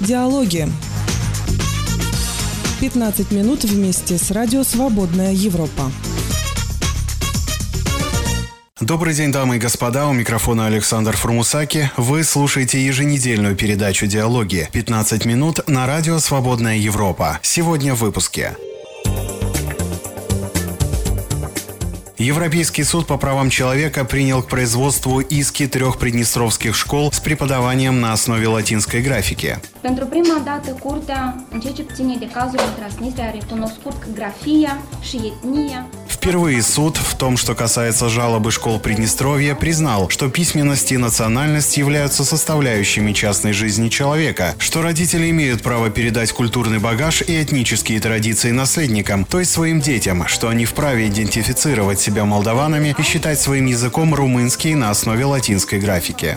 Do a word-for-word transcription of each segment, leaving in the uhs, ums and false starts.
Диалоги. пятнадцать минут вместе с радио «Свободная Европа». Добрый день, дамы и господа. У микрофона Александр Фурмусаки. Вы слушаете еженедельную передачу «Диалоги». пятнадцать минут на радио «Свободная Европа». Сегодня в выпуске. Европейский суд по правам человека принял к производству иски трех приднестровских школ с преподаванием на основе латинской графики. Pentru prima dată, Curtea, în ceea ce ține de cazul Transnistria, a recunoscut grafia și etnia. Впервые суд, в том, что касается жалобы школ Приднестровья, признал, что письменность и национальность являются составляющими частной жизни человека, что родители имеют право передать культурный багаж и этнические традиции наследникам, то есть своим детям, что они вправе идентифицировать себя молдаванами и считать своим языком румынский на основе латинской графики.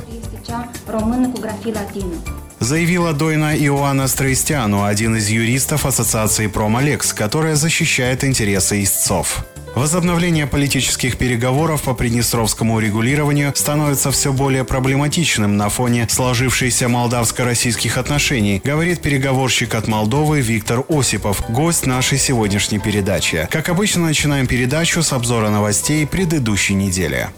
Заявила Дойна Иоанна Строистяну, один из юристов Ассоциации Промалекс, которая защищает интересы истцов. Возобновление политических переговоров по приднестровскому урегулированию становится все более проблематичным на фоне сложившейся молдавско-российских отношений, говорит переговорщик от Молдовы Виктор Осипов, гость нашей сегодняшней передачи. Как обычно, начинаем передачу с обзора новостей предыдущей недели.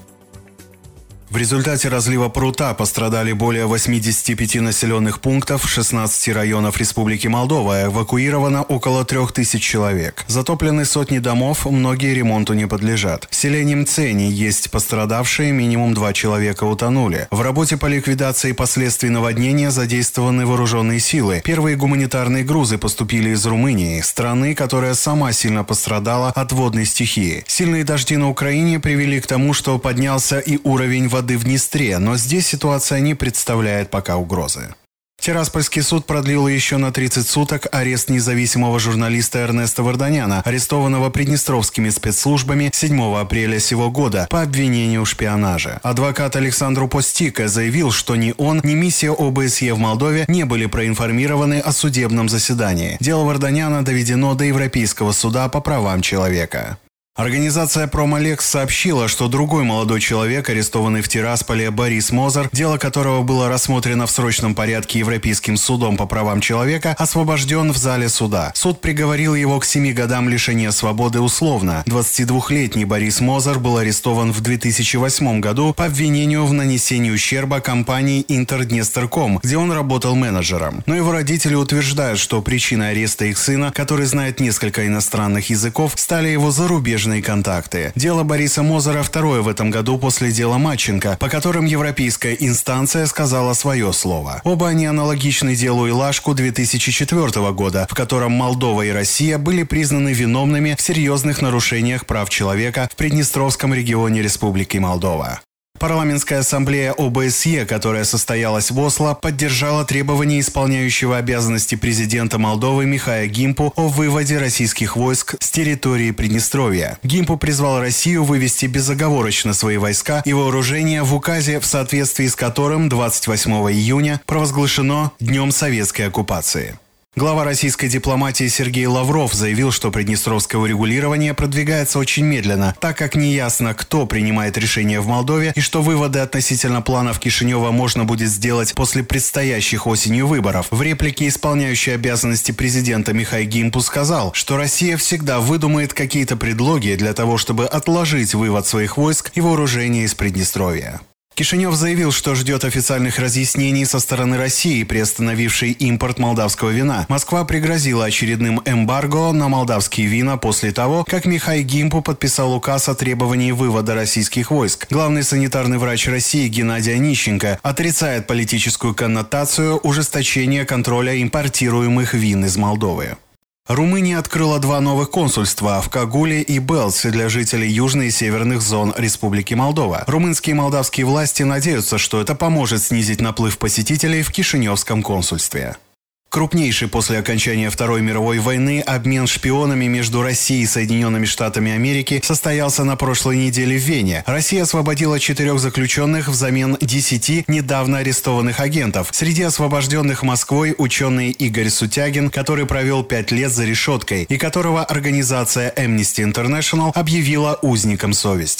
В результате разлива прута пострадали более восьмидесяти пяти населенных пунктов шестнадцати районов Республики Молдова, эвакуировано около трех тысяч человек. Затоплены сотни домов, многие ремонту не подлежат. В селе Немцени есть пострадавшие, минимум два человека утонули. В работе по ликвидации последствий наводнения задействованы вооруженные силы. Первые гуманитарные грузы поступили из Румынии, страны, которая сама сильно пострадала от водной стихии. Сильные дожди на Украине привели к тому, что поднялся и уровень воды воды в Днестре, но здесь ситуация не представляет пока угрозы. Тираспольский суд продлил еще на тридцать суток арест независимого журналиста Эрнеста Варданяна, арестованного приднестровскими спецслужбами седьмого апреля сего года по обвинению в шпионаже. Адвокат Александру Постика заявил, что ни он, ни миссия ОБСЕ в Молдове не были проинформированы о судебном заседании. Дело Варданяна доведено до Европейского суда по правам человека. Организация «Промалекс» сообщила, что другой молодой человек, арестованный в Тирасполе, Борис Мозер, дело которого было рассмотрено в срочном порядке Европейским судом по правам человека, освобожден в зале суда. Суд приговорил его к семи годам лишения свободы условно. двадцатидвухлетний Борис Мозер был арестован в две тысячи восьмом году по обвинению в нанесении ущерба компании «Интерднестерком», где он работал менеджером. Но его родители утверждают, что причиной ареста их сына, который знает несколько иностранных языков, стали его зарубежные контакты. Дело Бориса Мозера второе в этом году после дела Матченко, по которым европейская инстанция сказала свое слово. Оба они аналогичны делу Илашку две тысячи четвёртого года, в котором Молдова и Россия были признаны виновными в серьезных нарушениях прав человека в Приднестровском регионе Республики Молдова. Парламентская ассамблея ОБСЕ, которая состоялась в Осло, поддержала требования исполняющего обязанности президента Молдовы Михая Гимпу о выводе российских войск с территории Приднестровья. Гимпу призвал Россию вывести безоговорочно свои войска и вооружения в указе, в соответствии с которым двадцать восьмого июня провозглашено Днем советской оккупации. Глава российской дипломатии Сергей Лавров заявил, что приднестровское урегулирование продвигается очень медленно, так как неясно, кто принимает решения в Молдове и что выводы относительно планов Кишинева можно будет сделать после предстоящих осенью выборов. В реплике исполняющий обязанности президента Михай Гимпу сказал, что Россия всегда выдумает какие-то предлоги для того, чтобы отложить вывод своих войск и вооружения из Приднестровья. Кишинев заявил, что ждет официальных разъяснений со стороны России, приостановившей импорт молдавского вина. Москва пригрозила очередным эмбарго на молдавские вина после того, как Михай Гимпу подписал указ о требовании вывода российских войск. Главный санитарный врач России Геннадий Онищенко отрицает политическую коннотацию ужесточения контроля импортируемых вин из Молдовы. Румыния открыла два новых консульства в Кагуле и Белце для жителей южной и северных зон Республики Молдова. Румынские и молдавские власти надеются, что это поможет снизить наплыв посетителей в Кишиневском консульстве. Крупнейший после окончания Второй мировой войны обмен шпионами между Россией и Соединенными Штатами Америки состоялся на прошлой неделе в Вене. Россия освободила четырех заключенных взамен десяти недавно арестованных агентов. Среди освобожденных Москвой ученый Игорь Сутягин, который провел пять лет за решеткой и которого организация Amnesty International объявила узником совести.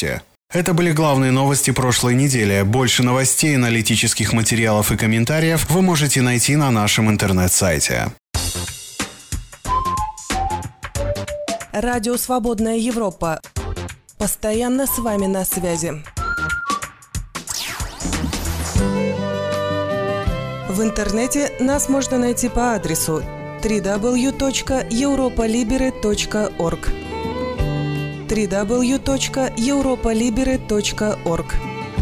Это были главные новости прошлой недели. Больше новостей, аналитических материалов и комментариев вы можете найти на нашем интернет-сайте. Радио «Свободная Европа». Постоянно с вами на связи. В интернете нас можно найти по адресу дабл ю дабл ю дабл ю точка европа либере точка орг. дабл ю дабл ю дабл ю точка европа либере точка орг.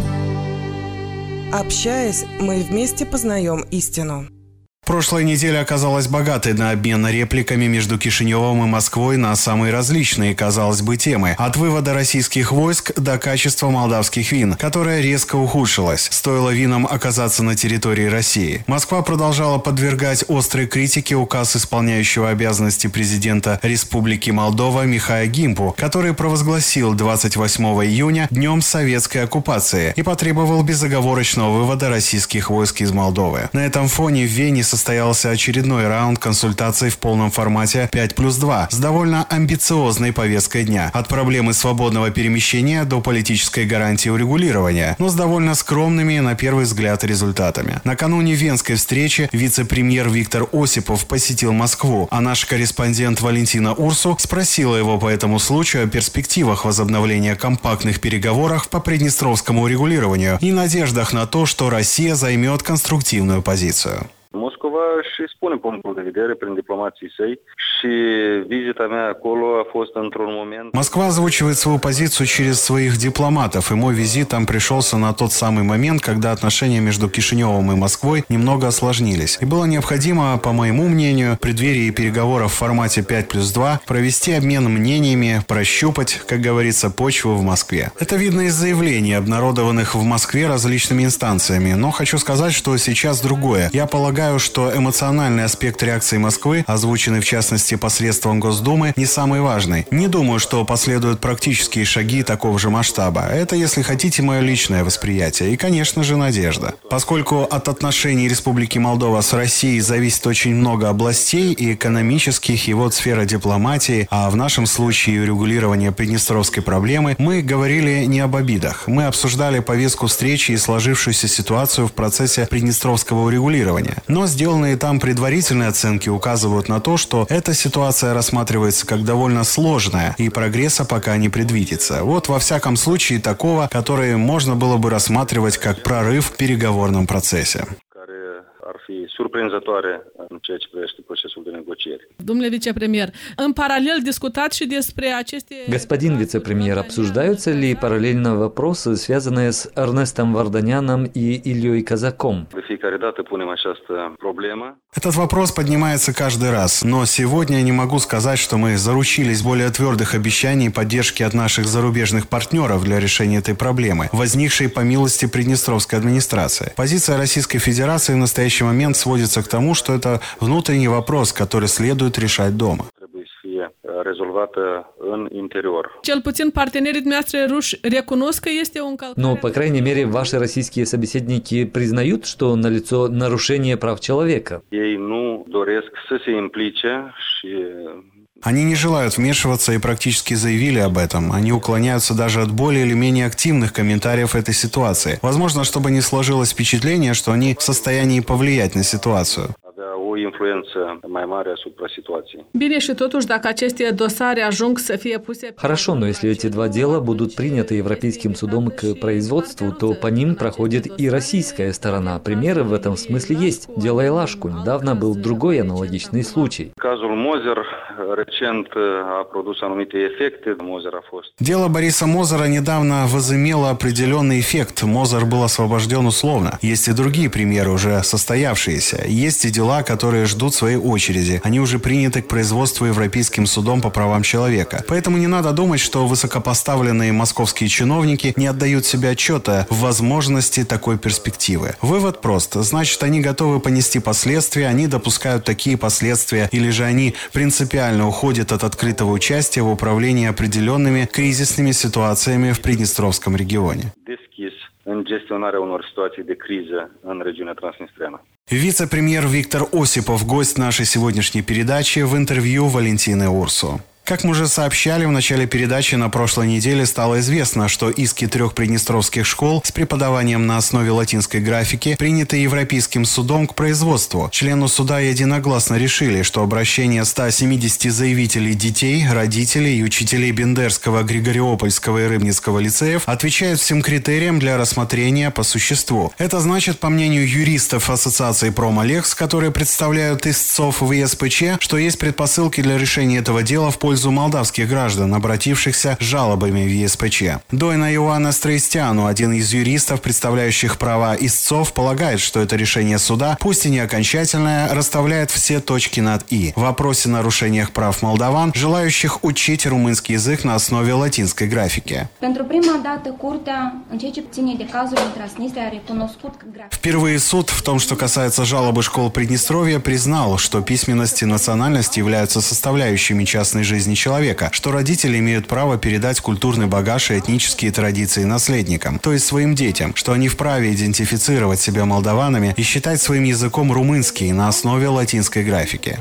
Общаясь, мы вместе познаем истину. Прошлая неделя оказалась богатой на обмен репликами между Кишиневом и Москвой на самые различные, казалось бы, темы. От вывода российских войск до качества молдавских вин, которое резко ухудшилось, стоило винам оказаться на территории России. Москва продолжала подвергать острой критике указ исполняющего обязанности президента Республики Молдова Михая Гимпу, который провозгласил двадцать восьмого июня днем советской оккупации и потребовал безоговорочного вывода российских войск из Молдовы. На этом фоне в Вене состоялся очередной раунд консультаций в полном формате пять плюс два с довольно амбициозной повесткой дня. От проблемы свободного перемещения до политической гарантии урегулирования, но с довольно скромными, на первый взгляд, результатами. Накануне венской встречи вице-премьер Виктор Осипов посетил Москву, а наш корреспондент Валентина Урсу спросила его по этому случаю о перспективах возобновления компактных переговоров по приднестровскому урегулированию и надеждах на то, что Россия займет конструктивную позицию. Moscova își spune punctul de vedere prin diplomații săi și vizita mea acolo a fost într-un moment... Москва озвучивает свою позицию через своих дипломатов, и мой визит там пришелся на тот самый момент, когда отношения между Кишиневым и Москвой немного осложнились. И было необходимо, по моему мнению, в преддверии переговоров в формате пять плюс два провести обмен мнениями, прощупать, как говорится, почву в Москве. Это видно из заявлений, обнародованных в Москве различными инстанциями, но хочу сказать, что сейчас другое. Я полагаю, что эмоциональный аспект реакции Москвы, озвученный в частности посредством Госдумы, не самый важный. Не думаю, что последуют практические шаги такого же масштаба. Это, если хотите, мое личное восприятие и, конечно же, надежда. Поскольку от отношений Республики Молдова с Россией зависит очень много областей, и экономических, и вот сфера дипломатии, а в нашем случае урегулирование приднестровской проблемы, мы говорили не об обидах. Мы обсуждали повестку встречи и сложившуюся ситуацию в процессе приднестровского урегулирования. Но сделанные там предварительные оценки указывают на то, что эта ситуация рассматривается как довольно сложная и прогресса пока не предвидится. Вот во всяком случае такого, который можно было бы рассматривать как прорыв в переговорном процессе. surprinzătoare în ceea ce privește procesul de negocieri. Domnule vicepremier, în paralel discutați și despre aceste... Господин вице-премьер, обсуждаются ли параллельно вопросы, связанные с Эрнестом Варданяном и Ильей Казаком? De fiecare dată punem această problemă. Этот вопрос поднимается каждый раз, но сегодня не могу сказать, что мы заручились более твердых обещаний поддержки от наших зарубежных партнеров для решения этой проблемы, возникшей по милости Приднестровской администрации. Позиция Российской Федерации в настоящий момент сводится к тому, что это внутренний вопрос, который следует решать дома. Cel puțin partenerii dumneavoastră ruși recunosc că este o încălcare. Но, по крайней мере, ваши российские собеседники признают, что налицо нарушение прав человека. Ei nu doresc să se implice și Они не желают вмешиваться и практически заявили об этом. Они уклоняются даже от более или менее активных комментариев этой ситуации. Возможно, чтобы не сложилось впечатление, что они в состоянии повлиять на ситуацию. Bine, și totuși, dacă aceste dosare ajung să fie puse... Хорошо, но если эти два дела будут приняты Европейским судом к производству, то по ним проходит и российская сторона. Примеры в этом смысле есть. Дело Илашку. Недавно был другой аналогичный случай. Дело Бориса Мозера недавно возымело определенный эффект. Мозер был освобожден условно. Есть и другие примеры, уже состоявшиеся. Есть и дела, которые ждут своей очереди. Они уже приняты к производству Европейским судом по правам человека. Поэтому не надо думать, что высокопоставленные московские чиновники не отдают себе отчета в возможности такой перспективы. Вывод прост. Значит, они готовы понести последствия, они допускают такие последствия, или же они принципиально уходят от открытого участия в управлении определенными кризисными ситуациями в Приднестровском регионе. În gestionarea unor situații de criză în regiunea transnistreană. Вице-премьер Виктор Осипов, гость нашей сегодняшней передачи, в интервью Валентины Урсу. Как мы уже сообщали в начале передачи, на прошлой неделе стало известно, что иски трех приднестровских школ с преподаванием на основе латинской графики приняты Европейским судом к производству. Члены суда единогласно решили, что обращение ста семидесяти заявителей детей, родителей и учителей Бендерского, Григориопольского и Рыбницкого лицеев отвечает всем критериям для рассмотрения по существу. Это значит, по мнению юристов Ассоциации Промалекс, которые представляют истцов в ЕСПЧ, что есть предпосылки для решения этого дела в пользу молдавских граждан, обратившихся с жалобами в ЕСПЧ. Дойна Иоанна Строистяну, один из юристов, представляющих права истцов, полагает, что это решение суда, пусть и не окончательное, расставляет все точки над «и» в вопросе нарушениях прав молдаван, желающих учить румынский язык на основе латинской графики. Впервые суд в том, что касается жалобы школ Приднестровья, признал, что письменность и национальность являются составляющими частной жизни человека, что родители имеют право передать культурный багаж и этнические традиции наследникам, то есть своим детям, что они вправе идентифицировать себя молдаванами и считать своим языком румынский на основе латинской графики.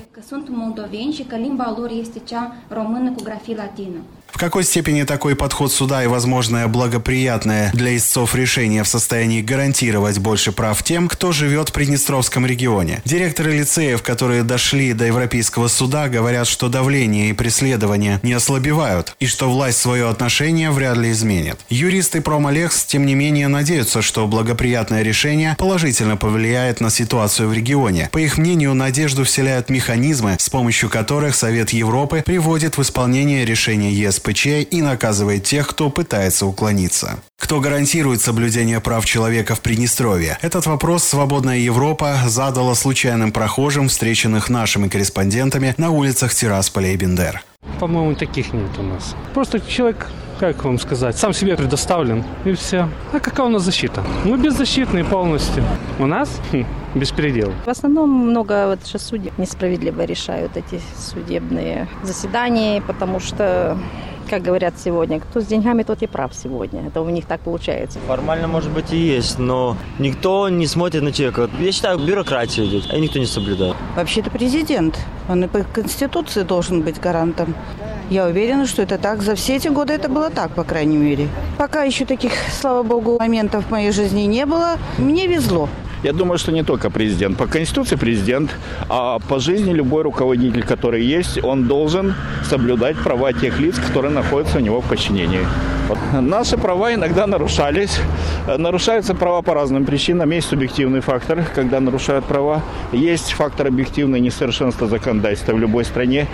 В какой степени такой подход суда и возможное благоприятное для истцов решение в состоянии гарантировать больше прав тем, кто живет в Приднестровском регионе? Директоры лицеев, которые дошли до Европейского суда, говорят, что давление и преследование не ослабевают и что власть свое отношение вряд ли изменит. Юристы Промалекс, тем не менее, надеются, что благоприятное решение положительно повлияет на ситуацию в регионе. По их мнению, надежду вселяют механизмы, с помощью которых Совет Европы приводит в исполнение решения ЕСПЧ и наказывает тех, кто пытается уклониться. Кто гарантирует соблюдение прав человека в Приднестровье? Этот вопрос «Свободная Европа» задала случайным прохожим, встреченных нашими корреспондентами на улицах Тирасполя и Бендер. По-моему, таких нет у нас. Просто человек, как вам сказать, сам себе предоставлен, и все. А какая у нас защита? Мы беззащитные полностью. У нас хм, беспредел. В основном много вот сейчас судей несправедливо решают эти судебные заседания, потому что, как говорят сегодня, кто с деньгами, тот и прав сегодня. Это у них так получается. Формально, может быть, и есть, но никто не смотрит на человека. Я считаю, бюрократия идет, а никто не соблюдает. Вообще-то президент. Он и по Конституции должен быть гарантом. Я уверена, что это так. За все эти годы это было так, по крайней мере. Пока еще таких, слава богу, моментов в моей жизни не было. Мне везло. Я думаю, что не только президент. По Конституции президент, а по жизни любой руководитель, который есть, он должен соблюдать права тех лиц, которые находятся у него в подчинении. Вот. Наши права иногда нарушались. Нарушаются права по разным причинам. Есть субъективный фактор, когда нарушают права. Есть фактор объективный несовершенства законодательства в любой стране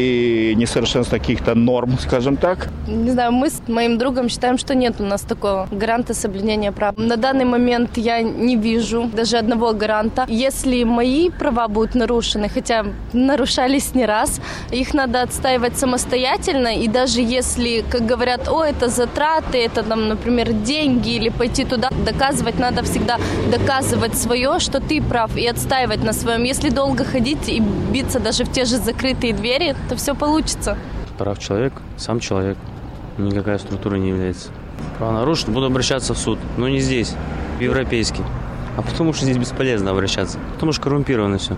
и несовершенства каких-то норм, скажем так. Не знаю, мы с моим другом считаем, что нет у нас такого гаранта соблюдения прав. На данный момент я не вижу даже одного гаранта. Если мои права будут нарушены, хотя нарушались не раз, их надо отстаивать самостоятельно. И даже если, как говорят, о, это затраты, это, там, например, деньги или пойти туда, доказывать надо всегда, доказывать свое, что ты прав, и отстаивать на своем. Если долго ходить и биться даже в те же закрытые двери, то все получится. Прав человек, сам человек. Никакая структура не является. Право нарушено, буду обращаться в суд. Но не здесь, в европейский. А потому что здесь бесполезно обращаться. Потому что коррумпировано все.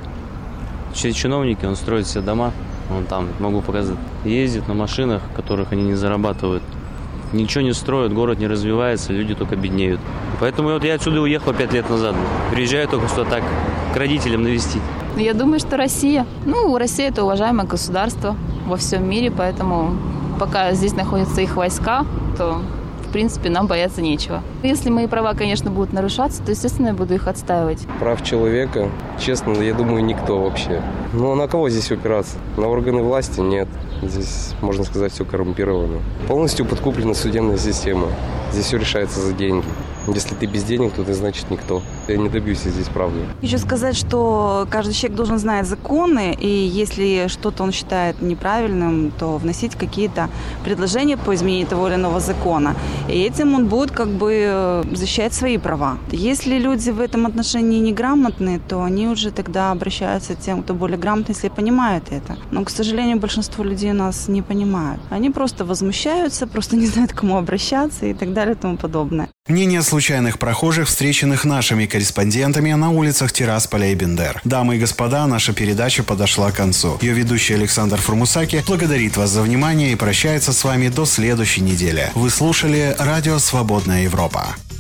Через чиновники, он строит все дома. Он там, могу показать, ездит на машинах, которых они не зарабатывают. Ничего не строят, город не развивается, люди только беднеют. Поэтому вот я отсюда уехал пять лет назад. Приезжаю только сюда так, к родителям навестить. Я думаю, что Россия. Ну, Россия – это уважаемое государство во всем мире, поэтому пока здесь находятся их войска, то, в принципе, нам бояться нечего. Если мои права, конечно, будут нарушаться, то, естественно, я буду их отстаивать. Прав человека, честно, я думаю, никто вообще. Ну, на кого здесь упираться? На органы власти? Нет. Здесь, можно сказать, все коррумпировано. Полностью подкуплена судебная система. Здесь все решается за деньги. Если ты без денег, то ты, значит, никто. Я не добьюсь здесь правды. Хочу сказать, что каждый человек должен знать законы, и если что-то он считает неправильным, то вносить какие-то предложения по изменению того или иного закона. И этим он будет как бы защищать свои права. Если люди в этом отношении неграмотные, то они уже тогда обращаются к тем, кто более грамотный, если понимают это. Но, к сожалению, большинство людей нас не понимают. Они просто возмущаются, просто не знают, к кому обращаться и так далее и тому подобное. Мнение случайных прохожих, встреченных нашими корреспондентами на улицах Тирасполя и Бендер. Дамы и господа, наша передача подошла к концу. Ее ведущий Александр Формусаки благодарит вас за внимание и прощается с вами до следующей недели. Вы слушали Радио «Свободная Европа».